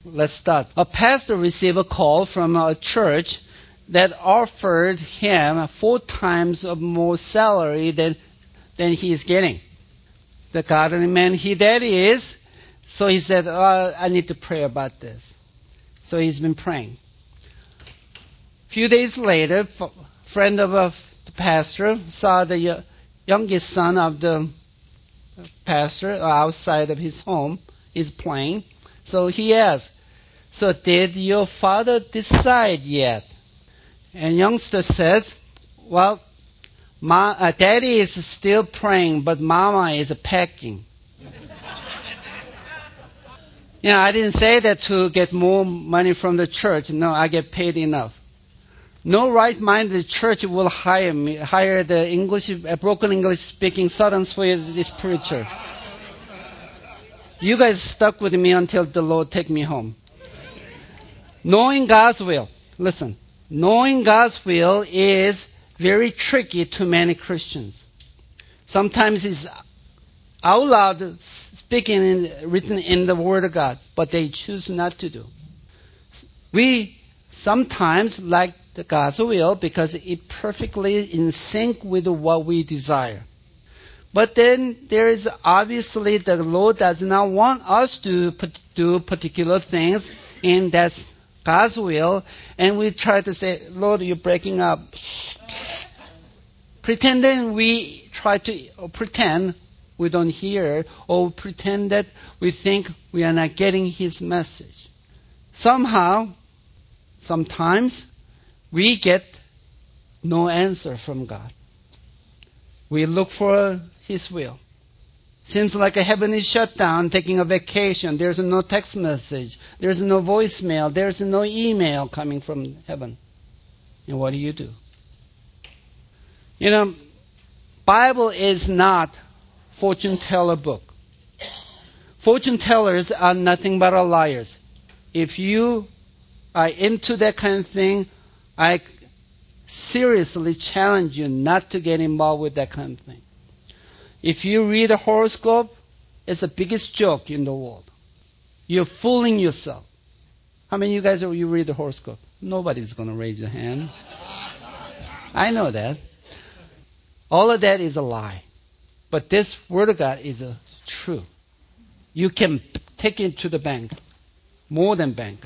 Let's start. A pastor received a call from a church that offered him 4 times more salary than he is getting. The godly man that is. So he said, I need to pray about this. So he's been praying. A few days later, a friend of the pastor saw the youngest son of the pastor outside of his home is playing. So he asked, so did your father decide yet? And youngster says, well, daddy is still praying, but mama is packing. I didn't say that to get more money from the church. No, I get paid enough. No right-minded church will hire the broken English speaking Southern Swedish preacher. You guys stuck with me until the Lord take me home. Knowing God's will. Listen. Knowing God's will is very tricky to many Christians. Sometimes it's out loud speaking written in the Word of God, but they choose not to do. We sometimes like the God's will because it perfectly in sync with what we desire. But then there is obviously the Lord does not want us to do particular things, and that's God's will, and we try to say, Lord, you're breaking up. Pretending we try to pretend we don't hear, or pretend that we think we are not getting His message. Sometimes, we get no answer from God. We look for His will. Seems like heaven is shut down, taking a vacation. There's no text message. There's no voicemail. There's no email coming from heaven. And what do? Bible is not fortune teller book. Fortune tellers are nothing but liars. If you are into that kind of thing, I seriously challenge you not to get involved with that kind of thing. If you read a horoscope, it's the biggest joke in the world. You're fooling yourself. How many of you guys you read the horoscope? Nobody's going to raise your hand. I know that. All of that is a lie. But this Word of God is true. You can take it to the bank. More than bank.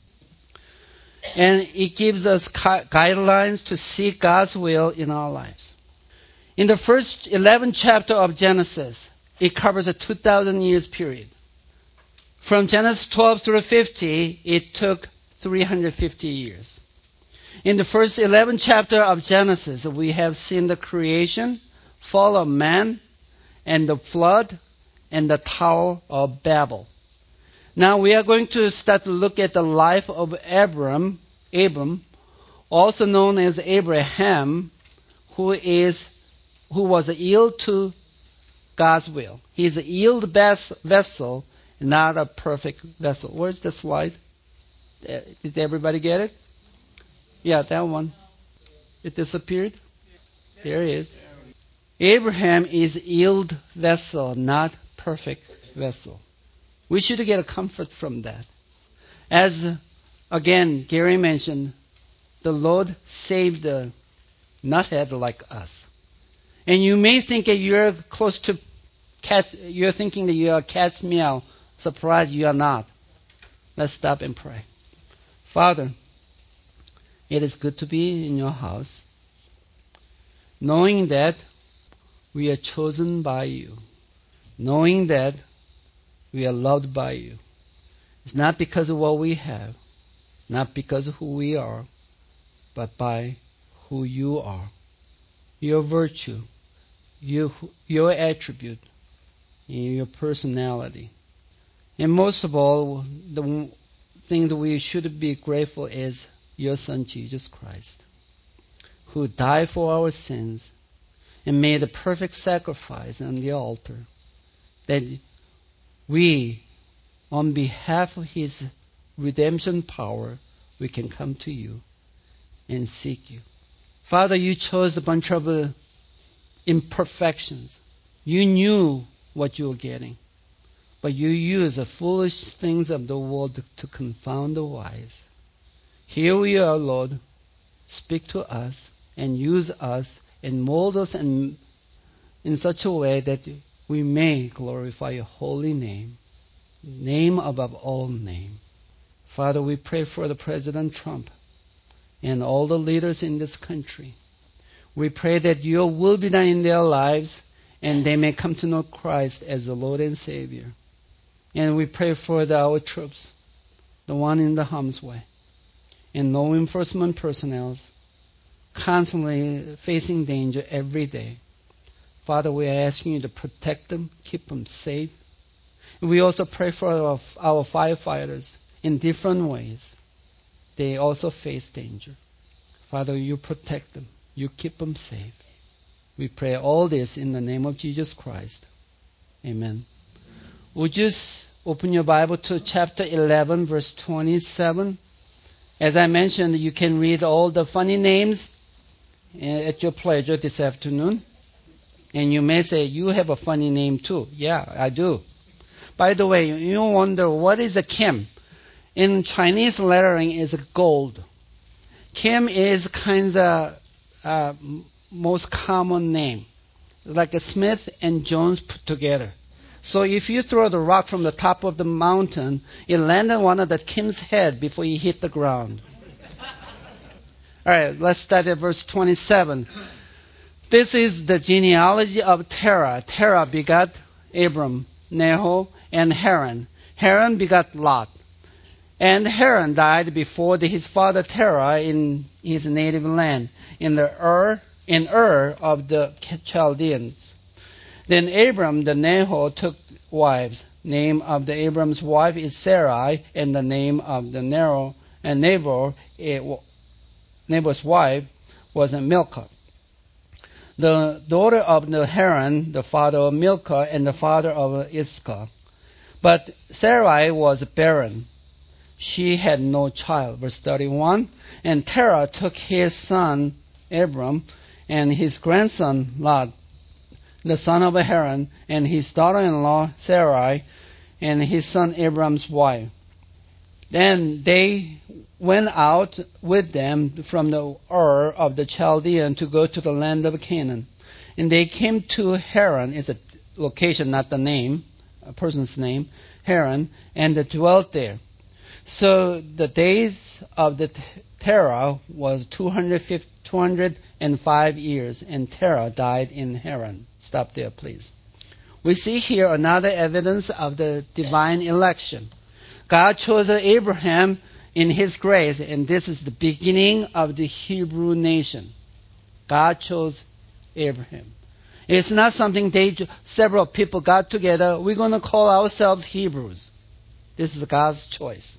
And it gives us guidelines to seek God's will in our lives. In the first 11 chapter of Genesis, it covers a 2,000 years period. From Genesis 12 through 50, it took 350 years. In the first 11 chapter of Genesis, we have seen the creation, fall of man, and the flood, and the Tower of Babel. Now we are going to start to look at the life of Abram, also known as Abraham, who was yield to God's will. He's a yield vessel, not a perfect vessel. Where's the slide? Did everybody get it? Yeah, that one. It disappeared? There it is. Abraham is yield vessel, not perfect vessel. We should get a comfort from that. As, again, Gary mentioned, the Lord saved a nuthead like us. And you may think that you're close to you're thinking that you are cat's meow. Surprised you are not. Let's stop and pray. Father, it is good to be in your house, knowing that we are chosen by you, knowing that we are loved by you. It's not because of what we have, not because of who we are, but by who you are. Your virtue, your attribute, your personality. And most of all, the thing that we should be grateful is your Son, Jesus Christ, who died for our sins and made a perfect sacrifice on the altar, that we, on behalf of His redemption power, we can come to you and seek you. Father, you chose a bunch of imperfections. You knew what you were getting. but you use the foolish things of the world to confound the wise. Here we are, Lord. Speak to us and use us and mold us in such a way that we may glorify your holy name, name above all name. Father, we pray for the President Trump and all the leaders in this country. We pray that your will be done in their lives and they may come to know Christ as the Lord and Savior. And we pray for our troops, the one in the harm's way, and law enforcement personnel constantly facing danger every day. Father, we are asking you to protect them, keep them safe. And we also pray for our firefighters in different ways. They also face danger. Father, you protect them. You keep them safe. We pray all this in the name of Jesus Christ. Amen. Would you open your Bible to chapter 11, verse 27? As I mentioned, you can read all the funny names at your pleasure this afternoon. And you may say, you have a funny name too. Yeah, I do. By the way, you wonder, what is a Kim? In Chinese lettering is gold. Kim is kind of most common name, like a Smith and Jones put together. So if you throw the rock from the top of the mountain, it landed on one of the Kim's head before he hit the ground. All right, let's start at verse 27. This is the genealogy of Terah. Terah begot Abram, Nahor, and Haran. Haran begot Lot. And Haran died before his father Terah in his native land, in Ur of the Chaldeans. Then Abram the Nahor took wives. Name of the Abram's wife is Sarai, and the name of the Nabor's wife was Milcah. The daughter of the Haran, the father of Milcah, and the father of Iscah. But Sarai was barren. She had no child. Verse 31. And Terah took his son Abram and his grandson Lot, the son of Haran, and his daughter-in-law Sarai, and his son Abram's wife. Then they went out with them from the Ur of the Chaldean to go to the land of Canaan. And they came to Haran, is a location, not the name, a person's name, Haran, and they dwelt there. So the days of the Terah was 205 years, and Terah died in Haran. Stop there, please. We see here another evidence of the divine election. God chose Abraham in his grace, and this is the beginning of the Hebrew nation. God chose Abraham. It's not something several people got together. We're going to call ourselves Hebrews. This is God's choice.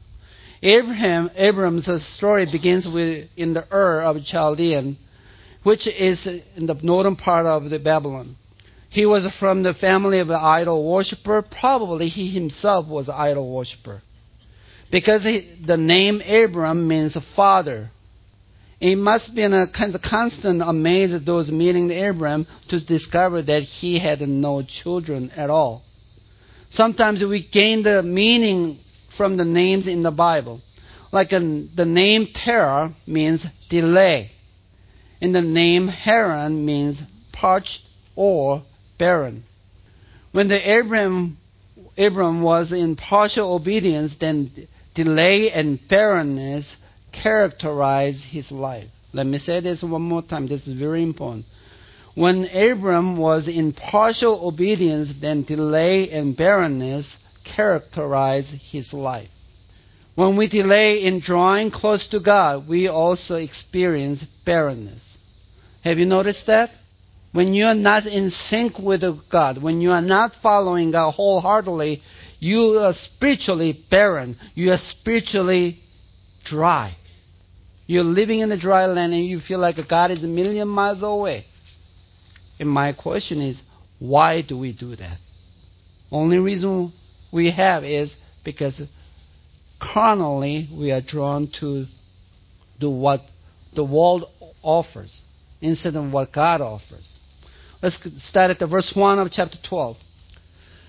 Abram's story begins in the Ur of Chaldean, which is in the northern part of the Babylon. He was from the family of an idol worshiper. Probably he himself was an idol worshiper. Because the name Abram means father. It must be a kind of constant amaze at those meeting Abram to discover that he had no children at all. Sometimes we gain the meaning from the names in the Bible. Like the name Terah means delay. And the name Haran means parched or barren. When Abram was in partial obedience, then delay and barrenness characterize his life. Let me say this one more time. This is very important. When Abram was in partial obedience, then delay and barrenness characterize his life. When we delay in drawing close to God, we also experience barrenness. Have you noticed that? When you are not in sync with God, when you are not following God wholeheartedly, you are spiritually barren. You are spiritually dry. You're living in a dry land and you feel like God is a million miles away. And my question is, why do we do that? Only reason we have is because carnally we are drawn to do what the world offers instead of what God offers. Let's start at the verse 1 of chapter 12.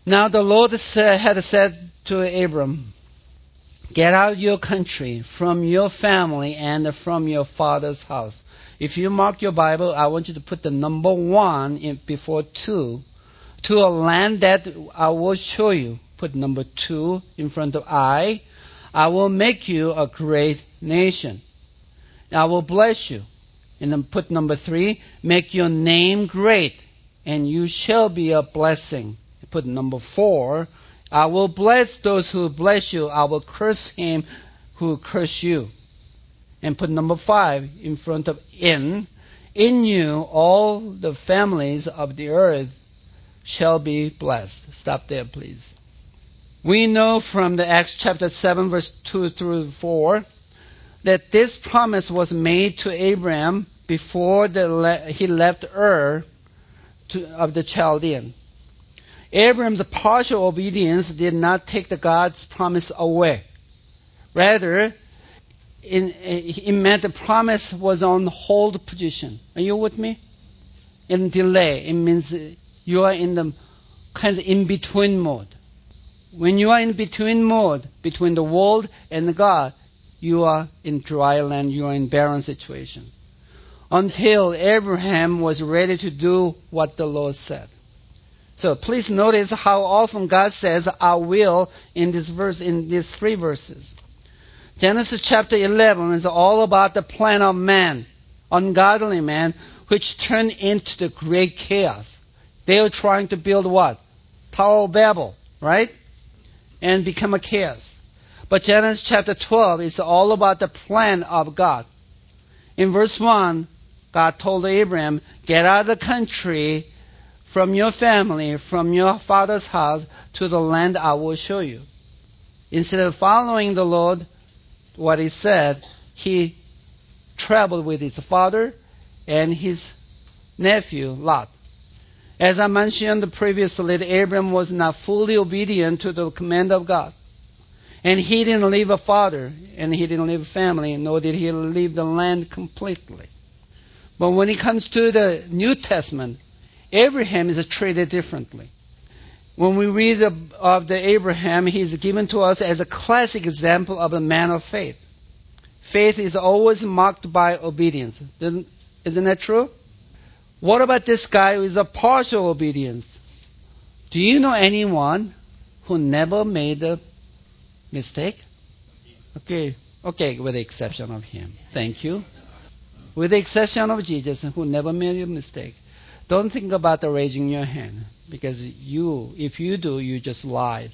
Now the Lord had said to Abram, get out of your country, from your family, and from your father's house. If you mark your Bible, I want you to put the number 1 before 2. To a land that I will show you. Put number 2 in front of I. I will make you a great nation. I will bless you. And then put number 3, make your name great, and you shall be a blessing. Put number 4, I will bless those who bless you. I will curse him who curse you. And put number 5 in front of in. In you all the families of the earth shall be blessed. Stop there, please. We know from the Acts chapter 7, verse 2 through 4, that this promise was made to Abraham before he left Ur of the Chaldean. Abraham's partial obedience did not take God's promise away. Rather, it meant the promise was on hold position. Are you with me? In delay, it means you are in the kind of in-between mode. When you are in between mode, between the world and God, you are in dry land, you are in barren situation. Until Abraham was ready to do what the Lord said. So please notice how often God says, I will, in this verse, in these 3 verses. Genesis chapter 11 is all about the plan of man, ungodly man, which turned into the great chaos. They were trying to build what? Tower of Babel, right? And become a chaos. But Genesis chapter 12 is all about the plan of God. In verse 1, God told Abraham, get out of the country, from your family, from your father's house, to the land I will show you. Instead of following the Lord, what he said, he traveled with his father and his nephew, Lot. As I mentioned previously, Abraham was not fully obedient to the command of God. And he didn't leave a father, and he didn't leave a family, nor did he leave the land completely. But when it comes to the New Testament, Abraham is treated differently. When we read of the Abraham, he is given to us as a classic example of a man of faith. Faith is always marked by obedience. Isn't that true? What about this guy who is a partial obedience? Do you know anyone who never made a mistake? Okay, with the exception of him. Thank you. With the exception of Jesus, who never made a mistake. Don't think about raising your hand, because if you do, you just lied.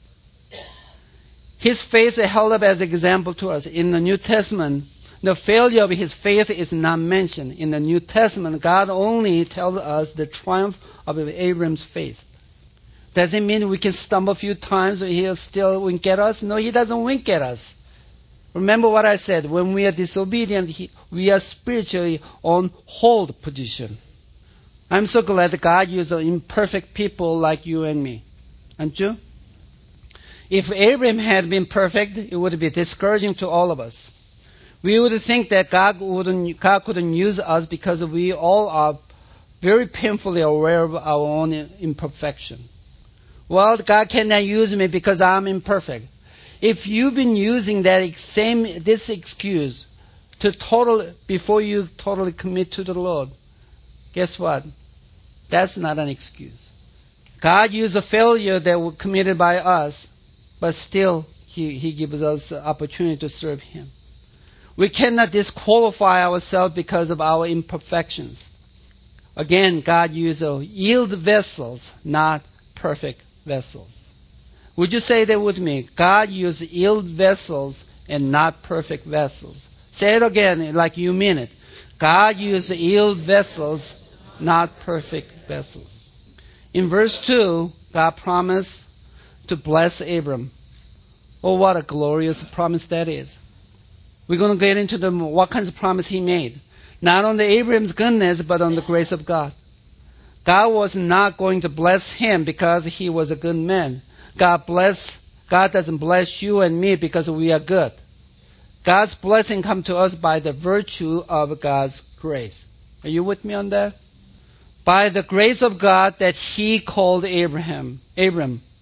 His faith is held up as an example to us. In the New Testament, the failure of his faith is not mentioned. In the New Testament, God only tells us the triumph of Abraham's faith. Does it mean we can stumble a few times and he'll still wink at us? No, he doesn't wink at us. Remember what I said. When we are disobedient, we are spiritually on hold position. I'm so glad that God used imperfect people like you and me. Aren't you? If Abraham had been perfect, it would be discouraging to all of us. We would think that God couldn't use us because we all are very painfully aware of our own imperfection. Well, God cannot use me because I'm imperfect. If you've been using this excuse before you totally commit to the Lord, guess what? That's not an excuse. God used a failure that was committed by us, but still He gives us the opportunity to serve Him. We cannot disqualify ourselves because of our imperfections. Again, God used yield vessels, not perfect vessels. Would you say that with me? God used yield vessels and not perfect vessels. Say it again like you mean it. God used yield vessels, not perfect vessels. In verse 2, God promised to bless Abram. Oh, what a glorious promise that is. We're going to get into what kinds of promise he made. Not on the Abraham's goodness, but on the grace of God. God was not going to bless him because he was a good man. God doesn't bless you and me because we are good. God's blessing comes to us by the virtue of God's grace. Are you with me on that? By the grace of God that He called Abram.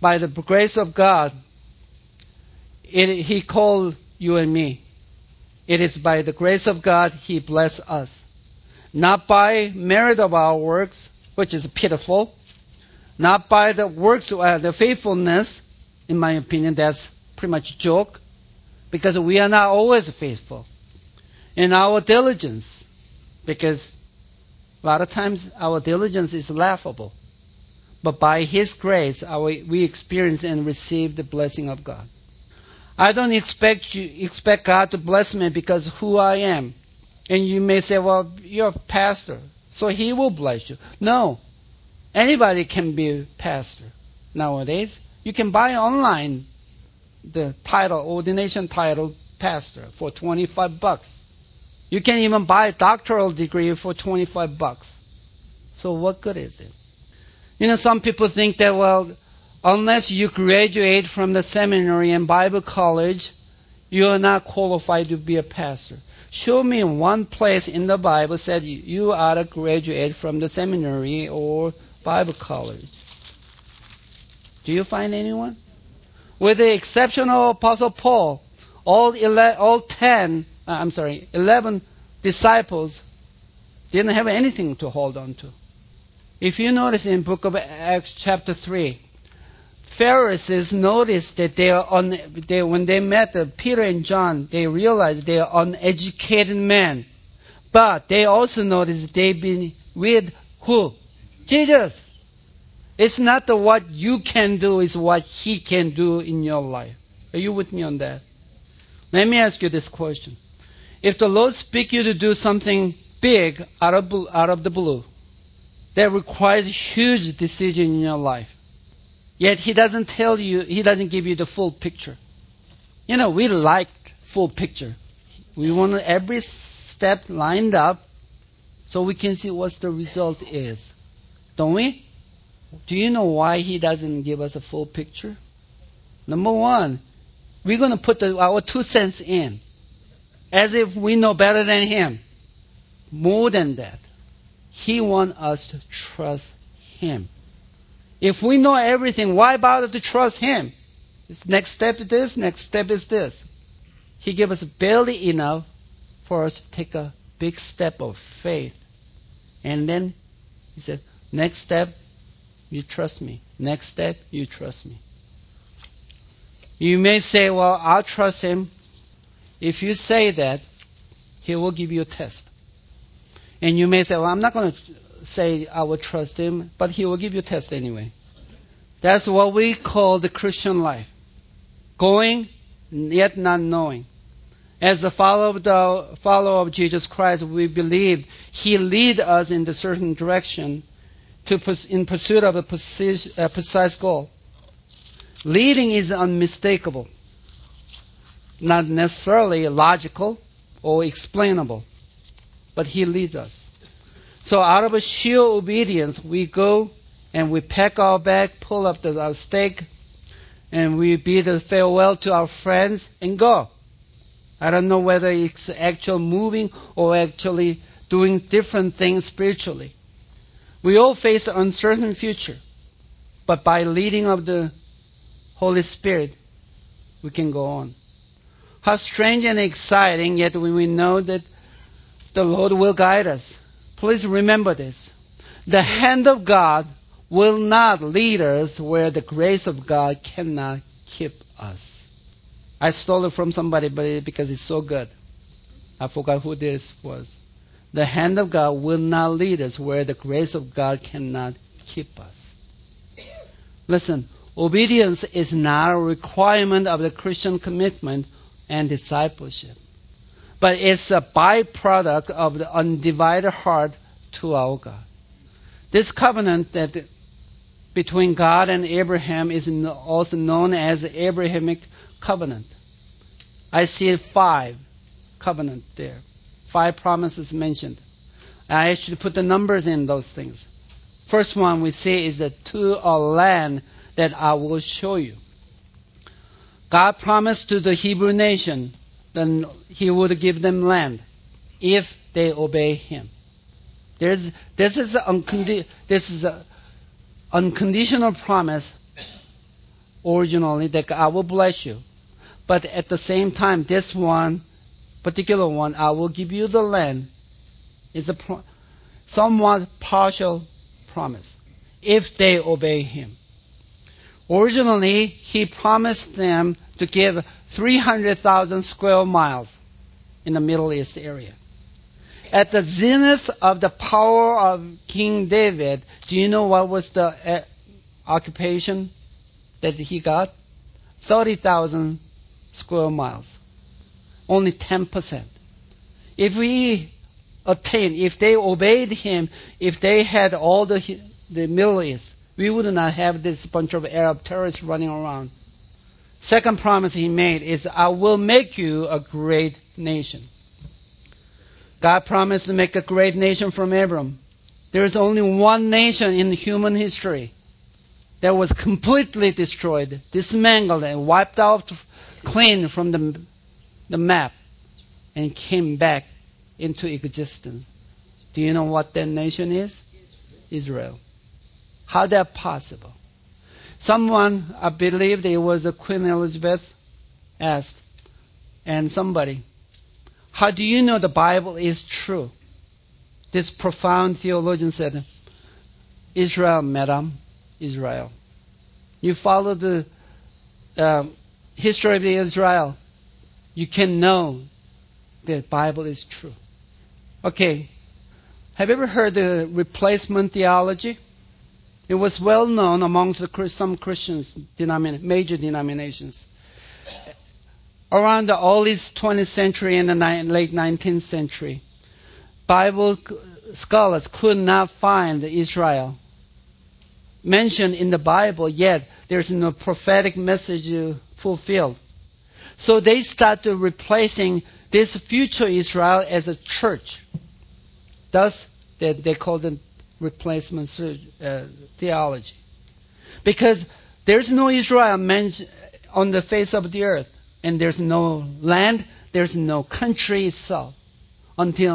by the grace of God, He called you and me. It is by the grace of God He blessed us. Not by merit of our works, which is pitiful. Not by the works, the faithfulness. In my opinion, that's pretty much a joke. Because we are not always faithful. In our diligence. Because a lot of times our diligence is laughable. But by His grace, we experience and receive the blessing of God. I don't expect God to bless me because who I am. And you may say, well, you're a pastor, so He will bless you. No. Anybody can be a pastor nowadays. You can buy online the ordination title, pastor, for $25. You can even buy a doctoral degree for $25. So what good is it? Some people think that, well, unless you graduate from the seminary and Bible college, you are not qualified to be a pastor. Show me one place in the Bible said you are to graduate from the seminary or Bible college. Do you find anyone? With the exception of Apostle Paul, all 11 disciples didn't have anything to hold on to. If you notice in book of Acts chapter 3, Pharisees noticed that when they met Peter and John, they realized they are uneducated men. But they also noticed they've been with who? Jesus. It's not what you can do, it's what He can do in your life. Are you with me on that? Let me ask you this question. If the Lord speaks you to do something big out of the blue, that requires a huge decision in your life, yet He doesn't tell you, He doesn't give you the full picture. We like full picture. We want every step lined up so we can see what the result is. Don't we? Do you know why He doesn't give us a full picture? Number one, we're going to put our 2 cents in as if we know better than Him. More than that, He wants us to trust Him. If we know everything, why bother to trust Him? Next step is this, next step is this. He gave us barely enough for us to take a big step of faith. And then He said, next step, you trust me. Next step, you trust me. You may say, well, I'll trust Him. If you say that, He will give you a test. And you may say, well, I'm not going to say I will trust Him, but He will give you a test anyway. That's what we call the Christian life. Going, yet not knowing. As the follower of Jesus Christ, we believe He leads us in a certain direction in pursuit of a precise goal. Leading is unmistakable, not necessarily logical or explainable, but He leads us. So out of a sheer obedience, we go and we pack our bag, pull up our stake, and we bid a farewell to our friends and go. I don't know whether it's actual moving or actually doing different things spiritually. We all face an uncertain future, but by leading of the Holy Spirit, we can go on. How strange and exciting, yet we know that the Lord will guide us. Please remember this. The hand of God will not lead us where the grace of God cannot keep us. I stole it from somebody because it's so good. I forgot who this was. The hand of God will not lead us where the grace of God cannot keep us. Listen, obedience is not a requirement of the Christian commitment and discipleship, but it's a byproduct of the undivided heart to our God. This covenant that between God and Abraham is also known as the Abrahamic covenant. I see 5 covenants there. 5 promises mentioned. I actually put the numbers in those things. First one we see is that to a land that I will show you. God promised to the Hebrew nation that He would give them land if they obey Him. This is an unconditional promise originally that I will bless you. But at the same time, this one, particular one, I will give you the land, is a somewhat partial promise if they obey him. Originally, he promised them to give 300,000 square miles in the Middle East area. At the zenith of the power of King David, do you know what was the occupation that he got? 30,000 square miles. Only 10%. If they obeyed him, if they had all the Middle East, we would not have this bunch of Arab terrorists running around. Second promise he made is, I will make you a great nation. God promised to make a great nation from Abram. There is only one nation in human history that was completely destroyed, dismantled, and wiped out clean from the map and came back into existence. Do you know what that nation is? Israel. How that possible? Someone, I believe it was Queen Elizabeth, asked, and somebody, how do you know the Bible is true? This profound theologian said, Israel, madam, Israel. You follow the history of Israel, you can know the Bible is true. Okay, have you ever heard the replacement theology? It was well known amongst some Christians, major denominations. Around the early 20th century and the late 19th century, Bible scholars could not find Israel mentioned in the Bible, yet there's no prophetic message fulfilled. So they started replacing this future Israel as a church. Thus, they called it replacement theology. Because there's no Israel on the face of the earth, and there's no land, there's no country itself until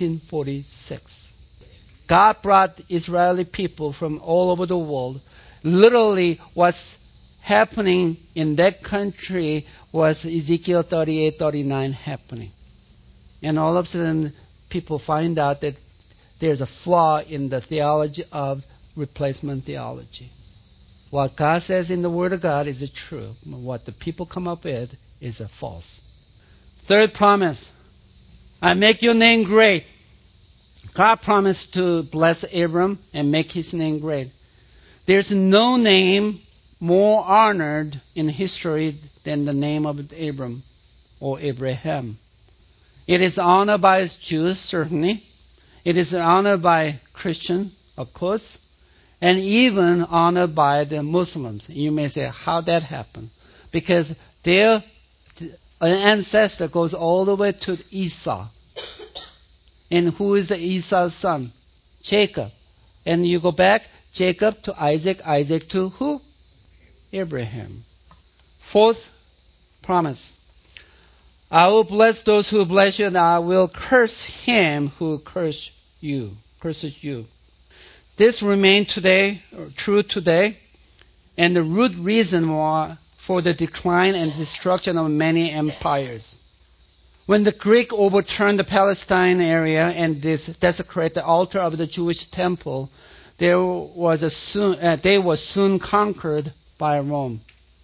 1946. God brought Israeli people from all over the world. Literally, what's happening in that country was Ezekiel 38-39 happening. And all of a sudden, people find out that there's a flaw in the theology of replacement theology. What God says in the Word of God is true. What the people come up with is a false. Third promise, I make your name great. God promised to bless Abram and make his name great. There's no name more honored in history than the name of Abram or Abraham. It is honored by Jews, certainly. It is honored by Christians, of course, and even honored by the Muslims. You may say, how that happened? Because their ancestor goes all the way to Esau. And who is Esau's son? Jacob. And you go back, Jacob to Isaac, Isaac to who? Abraham. Fourth promise. I will bless those who bless you, and I will curse him who curses you. This remains true today, and the root reason for the decline and destruction of many empires. When the Greek overturned the Palestine area and desecrated the altar of the Jewish temple, they were soon conquered by Rome.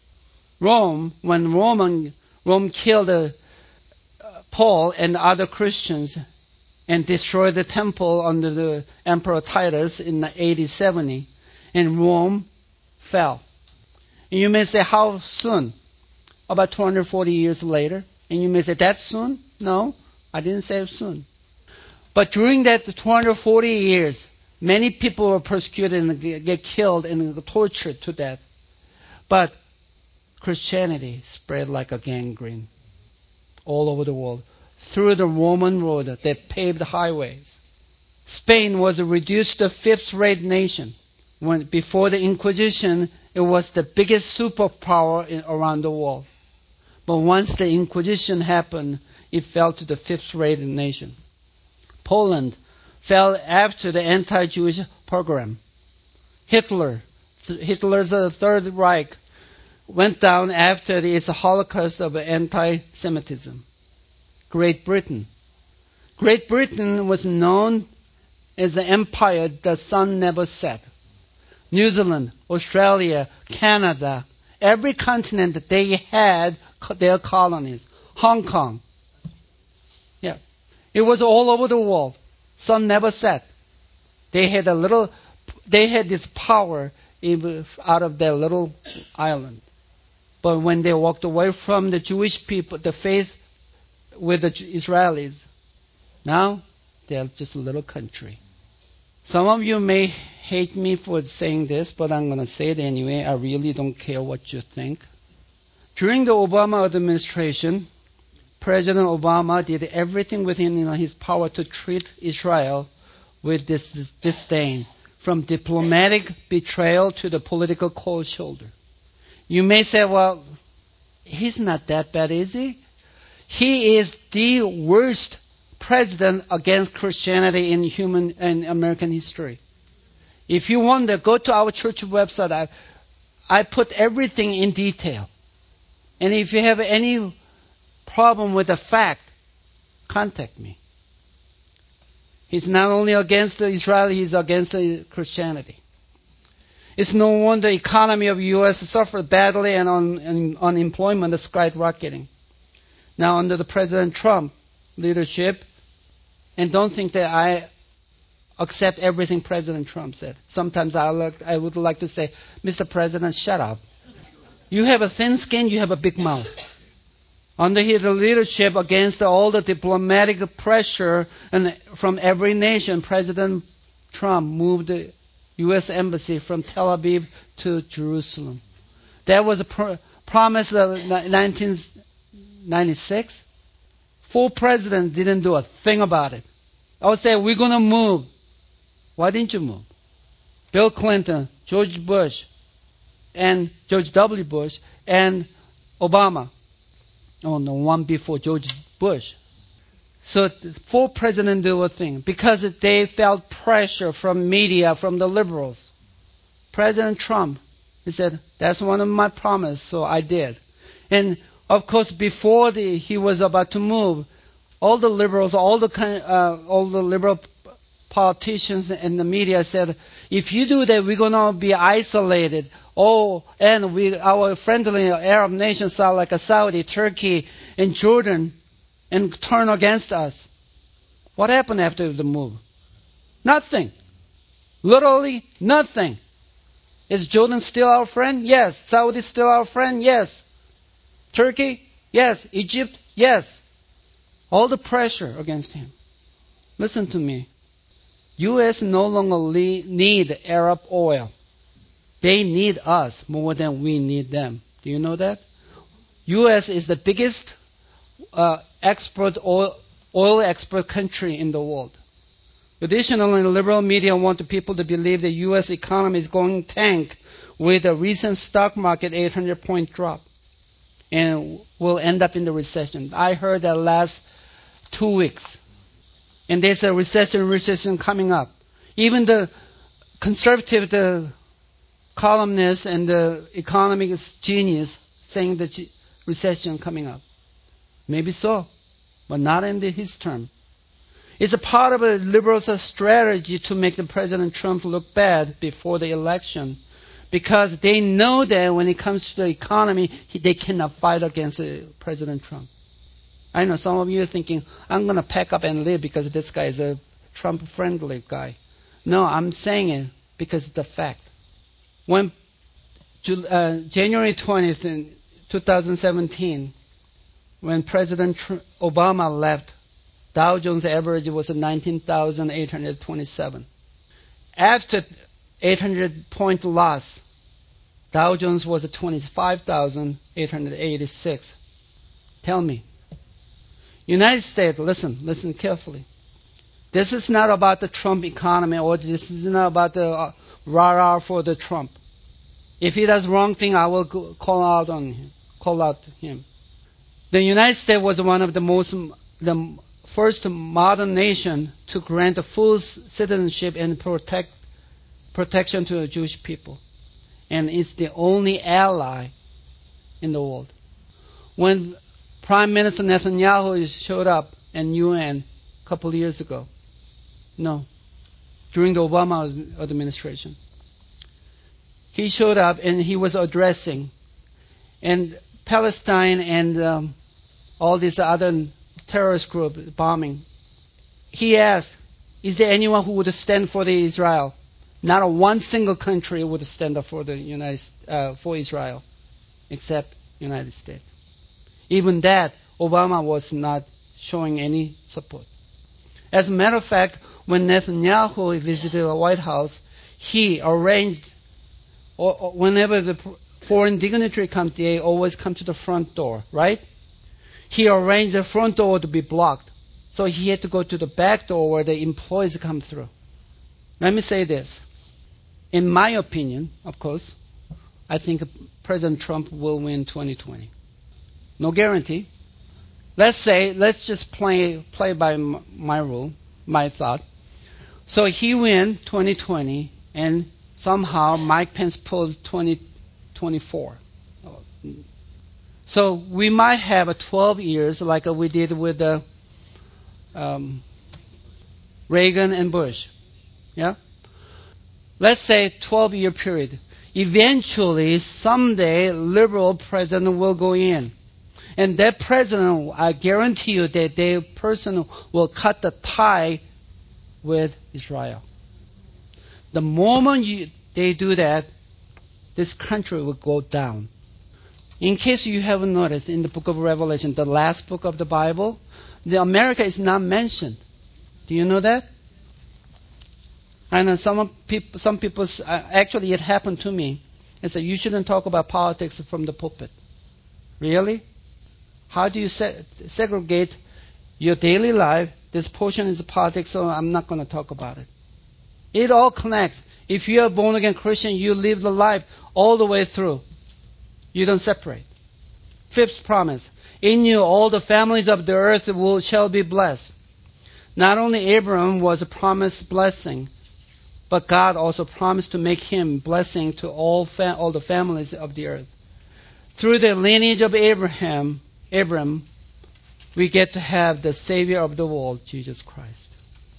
When Rome killed Paul and other Christians and destroyed the temple under the Emperor Titus in AD 70, and Rome fell. And you may say, how soon? About 240 years later. And you may say, that's soon? No, I didn't say soon. But during that 240 years, many people were persecuted and get killed and tortured to death. But Christianity spread like a gangrene all over the world through the Roman road that paved highways. Spain was reduced to a fifth-rate nation. Before the Inquisition, it was the biggest superpower around the world. But once the Inquisition happened, it fell to the fifth-rate nation. Poland fell after the anti-Jewish pogrom. Hitler's Third Reich went down after its Holocaust of anti-Semitism. Great Britain. Great Britain was known as the empire the sun never set. New Zealand, Australia, Canada, every continent they had their colonies. Hong Kong. Yeah. It was all over the world. Sun never set. They had this power out of their little island. But when they walked away from the Jewish people, the faith with the Israelis, now they're just a little country. Some of you may hate me for saying this, but I'm going to say it anyway. I really don't care what you think. During the Obama administration, President Obama did everything within his power to treat Israel with this disdain, from diplomatic betrayal to the political cold shoulder. You may say, well, he's not that bad, is he? He is the worst president against Christianity in American history. If you want to go to our church website, I put everything in detail. And if you have any problem with the fact, contact me. He's not only against Israel, he's against Christianity. It's no wonder the economy of the U.S. suffered badly and unemployment is skyrocketing. Now under the President Trump leadership, and don't think that I accept everything President Trump said. Sometimes I would like to say, Mr. President, shut up. You have a thin skin, you have a big mouth. Under his leadership, against all the diplomatic pressure and from every nation, President Trump moved the U.S. Embassy from Tel Aviv to Jerusalem. That was a promise of 1996. 4 presidents didn't do a thing about it. I would say, we're going to move. Why didn't you move? Bill Clinton, George Bush, and George W. Bush, and Obama. Oh, no, one before George Bush. So 4 presidents do a thing because they felt pressure from media, from the liberals. President Trump, he said, that's one of my promises, so I did. And of course, before he was about to move, all the liberals, all the liberal politicians and the media said, if you do that, we're going to be isolated. Oh, and our friendly Arab nations sound like Saudi, Turkey, and Jordan, and turn against us. What happened after the move? Nothing. Literally nothing. Is Jordan still our friend? Yes. Saudi still our friend? Yes. Turkey? Yes. Egypt? Yes. All the pressure against him. Listen to me. U.S. no longer need Arab oil. They need us more than we need them. Do you know that? U.S. is the biggest oil export country in the world. Additionally, the liberal media want the people to believe the U.S. economy is going tank with a recent stock market 800-point drop and will end up in the recession. I heard that last 2 weeks. And there's a recession coming up. Even the conservative, the columnists and the economic genius saying the recession coming up. Maybe so, but not in his term. It's a part of a liberals' strategy to make the President Trump look bad before the election, because they know that when it comes to the economy, they cannot fight against President Trump. I know some of you are thinking, I'm going to pack up and leave because this guy is a Trump-friendly guy. No, I'm saying it because it's the fact. When January 20th in 2017, when President Obama left, Dow Jones average was 19,827. After 800-point loss, Dow Jones was 25,886. Tell me. United States, listen carefully. This is not about the Trump economy, or this is not about the rah-rah for the Trump. If he does wrong thing, I will call out him. The United States was one of the first modern nation to grant full citizenship and protection to the Jewish people. And it's the only ally in the world. When Prime Minister Netanyahu showed up in UN a couple of years ago, no, during the Obama administration, he showed up and he was addressing, and Palestine and all these other terrorist group bombing. He asked, is there anyone who would stand for the Israel? Not one single country would stand up for for Israel, except United States. Even that, Obama was not showing any support. As a matter of fact, when Netanyahu visited the White House, he arranged, whenever the foreign dignitary comes, they always come to the front door, right? He arranged the front door to be blocked. So he had to go to the back door where the employees come through. Let me say this. In my opinion, of course, I think President Trump will win 2020. No guarantee. Let's just play by my rule, my thought. So he win 2020, and somehow Mike Pence pulled 2024. So we might have 12 years like we did with Reagan and Bush. Yeah? Let's say 12-year period. Eventually, someday, liberal president will go in. And that president, I guarantee you that person will cut the tie with Israel. The moment they do that, this country will go down. In case you haven't noticed, in the book of Revelation, the last book of the Bible, America is not mentioned. Do you know that? I know some people, actually it happened to me. They said, you shouldn't talk about politics from the pulpit. Really? How do you segregate your daily life? This portion is politics, so I'm not going to talk about it. It all connects. If you're a born-again Christian, you live the life all the way through. You don't separate. Fifth promise. In you all the families of the earth shall be blessed. Not only Abraham was a promised blessing, but God also promised to make him blessing to all the families of the earth. Through the lineage of Abraham, we get to have the Savior of the world, Jesus Christ.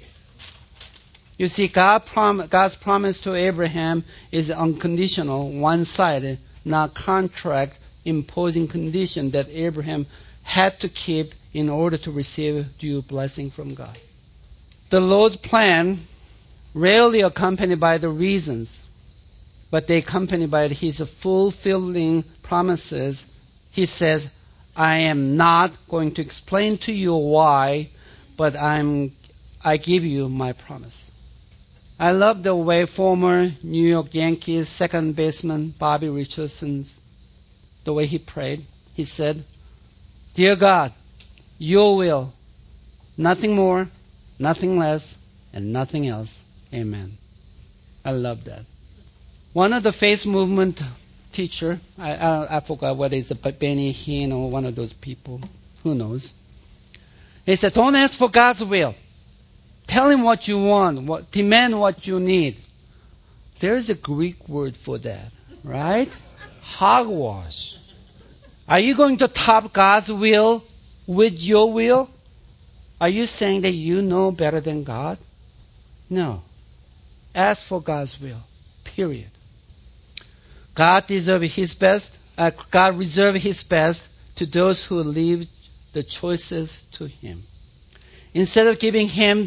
You see, God's promise to Abraham is unconditional, one-sided, not contract imposing condition that Abraham had to keep in order to receive due blessing from God. The Lord's plan rarely accompanied by the reasons, but they accompanied by his fulfilling promises. He says, I am not going to explain to you why, but I give you my promise. I love the way former New York Yankees second baseman Bobby Richardson, the way he prayed. He said, Dear God, your will, nothing more, nothing less, and nothing else. Amen. I love that. One of the faith movement teacher, I forgot whether it's a Benny Hinn or one of those people. Who knows? He said, don't ask for God's will. Tell him what you want. Demand what you need. There's a Greek word for that, right? Hogwash. Are you going to top God's will with your will? Are you saying that you know better than God? No. Ask for God's will. Period. God deserves His best. God reserves His best to those who leave the choices to Him. Instead of giving Him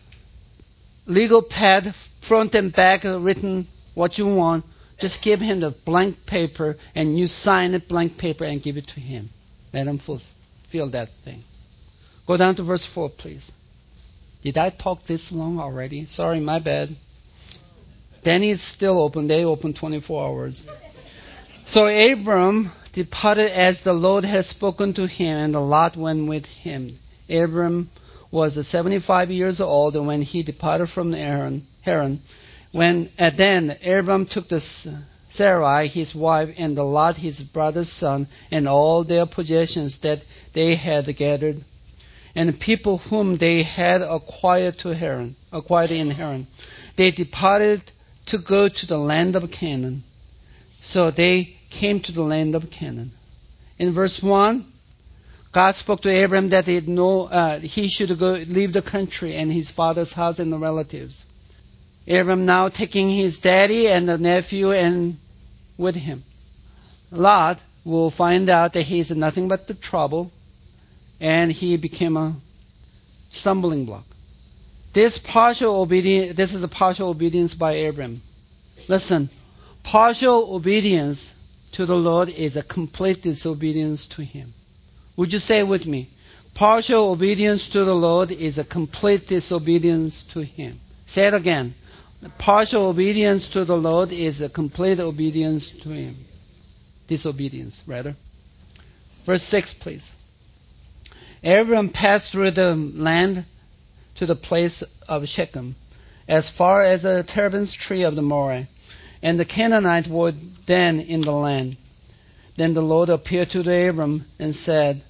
legal pad, front and back, written what you want, just give Him the blank paper and you sign it blank paper and give it to Him. Let Him fulfill that thing. Go down to verse 4, please. Did I talk this long already? Sorry, my bad. Denny's still open. They open 24 hours. So Abram departed as the Lord had spoken to him, and Lot went with him. Abram was 75 years old when he departed from Haran. Then Abram took Sarai, his wife, and Lot, his brother's son, and all their possessions that they had gathered, and the people whom they had acquired in Haran. They departed to go to the land of Canaan. So they came to the land of Canaan. In verse 1, God spoke to Abraham that he should go leave the country and his father's house and the relatives. Abraham now taking his daddy and the nephew and with him. Lot will find out that he is nothing but the trouble, and he became a stumbling block. This is a partial obedience by Abraham. Listen, partial obedience to the Lord is a complete disobedience to Him. Would you say it with me? Partial obedience to the Lord is a complete disobedience to Him. Say it again. Partial obedience to the Lord is a complete obedience to Him. Disobedience, rather. Verse 6, please. Abraham passed through the land to the place of Shechem, as far as the terebinth tree of the Moreh, and the Canaanites were then in the land. Then the Lord appeared to Abram and said,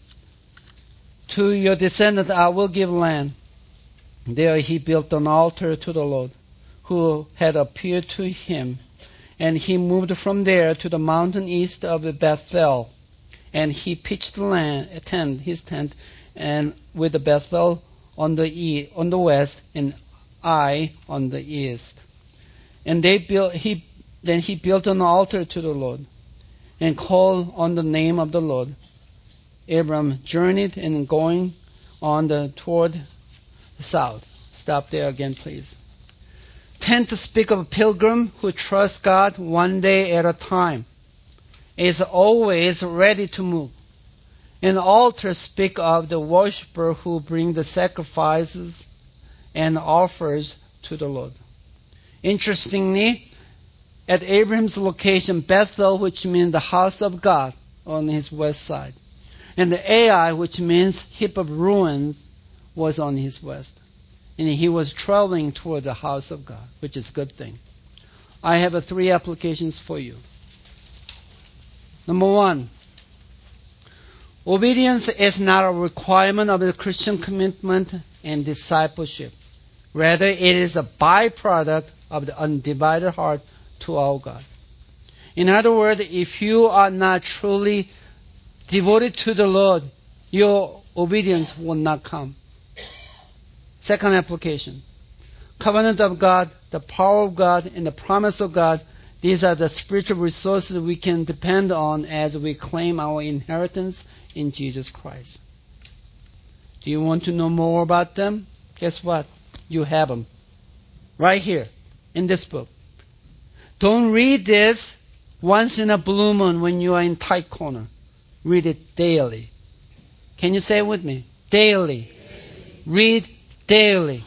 to your descendant I will give land. There he built an altar to the Lord, who had appeared to him, and he moved from there to the mountain east of Bethel, and he pitched his tent, and with the Bethel on the west, and Ai on the east. And then he built an altar to the Lord, and called on the name of the Lord. Abram journeyed and going on toward the south. Stop there again, please. Tend to speak of a pilgrim who trusts God one day at a time, is always ready to move. An altar speak of the worshiper who bring the sacrifices and offers to the Lord. Interestingly, at Abraham's location, Bethel, which means the house of God, on his west side, and the Ai, which means heap of ruins, was on his west. And he was traveling toward the house of God, which is a good thing. I have 3 applications for you. Number 1, obedience is not a requirement of the Christian commitment and discipleship. Rather, it is a byproduct of the undivided heart to our God. In other words, if you are not truly devoted to the Lord, your obedience will not come. Second application. Covenant of God, the power of God, and the promise of God, these are the spiritual resources we can depend on as we claim our inheritance in Jesus Christ. Do you want to know more about them? Guess what? You have them. Right here, in this book. Don't read this once in a blue moon when you are in tight corner. Read it daily. Can you say it with me? Daily. Read daily.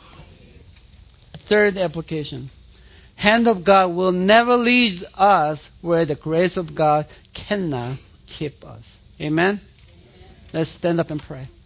Third application. Hand of God will never lead us where the grace of God cannot keep us. Amen? Let's stand up and pray.